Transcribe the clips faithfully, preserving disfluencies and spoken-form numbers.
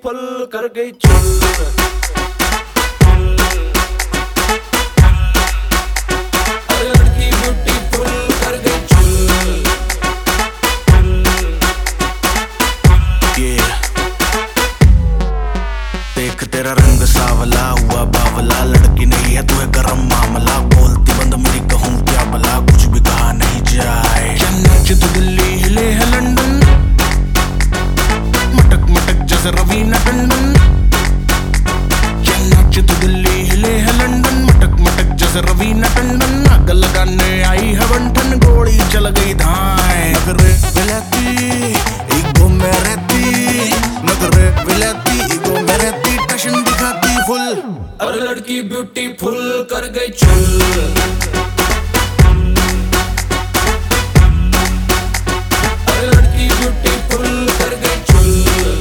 Beautiful कर गई चुल। देख तेरा रंग सावला हुआ बावला, लड़की नहीं है तू है गरम मामला। बोलती बंद मेरी कहूँ क्या भला, कुछ भी कहा नहीं जाए। क्या नाच तो दिल्ली हिले है लंदन, मटक मटक जैसे रवीना टंडन। क्या नाच तो दिल्ली हिले है लंदन, मटक मटक जैसे रवीना टंडन। आग लगाने आई है बंठन, गोली चल गई धाए। नगरे विलाती ईगो में रहती, नगरे विलाती ईगो में रहती, टशन दिखाती फुल। अरे लड़की ब्यूटीफुल कर गई चुल। अरे लड़की ब्यूटीफुल कर गई चुल।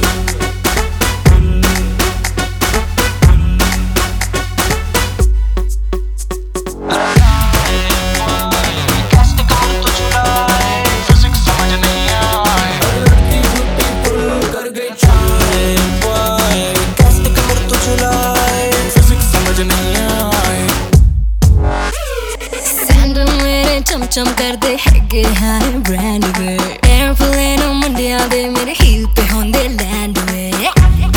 चम कर दे हैगे हाय ब्रांड वे, एयरप्लेन मुंडिया दे मेरे हील पे होंदे लैंड वे।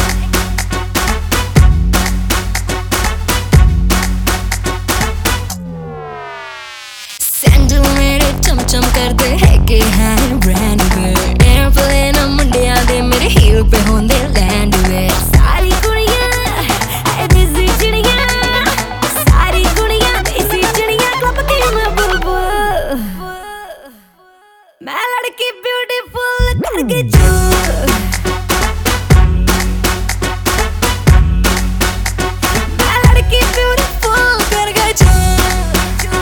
सैंडल मेरे चम चम कर दे हैगे हाय ब्रांड वे, एयरप्लेन मुंडिया दे मेरे हील पे होंदे लैंड वे। सारी कुड़ियां है देसी चिड़ियां, सारी कुड़ियां देसी चिड़ियां, क्लब की मैं बुलबुल। मैं लड़की ब्यूटीफुल कर गई चुल। मैं लड़की ब्यूटीफुल कर गई चुल।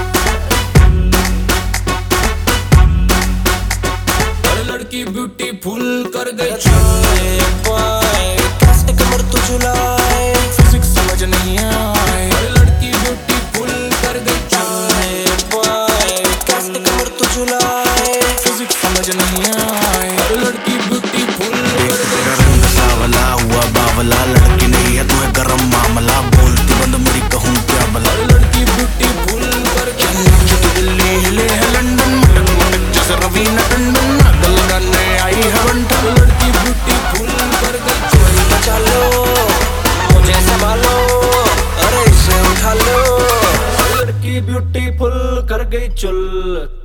अरे लड़की ब्यूटीफुल कर गई चुल। कैसे कमर तू झुलाए, फिजिक्स समझ नहीं आए। अरे लड़की ब्यूटीफुल कर गई चुल। कैसे कमर तू झुलाए, फिजिक्स समझ नहीं आए। अरे लड़की ब्यूटीफुल कर गई तेरा रंग सावला हुआ बावला, लड़की नहीं है तू है गरम मामला। बोलती बंद मेरी कहूँ क्या भला। अरे लड़की ब्यूटीफुल कर गई नाच तो दिल्ली हिले है लंदन, मटक मटक जैसे रवीना टंडन। आग लगाने आई है बंठन, लड़की ब्यूटीफुल कर गई चुल। बचा लो मुझे संभालो, अरे इसे उठा लो। लड़की ब्यूटीफुल कर गई चुल।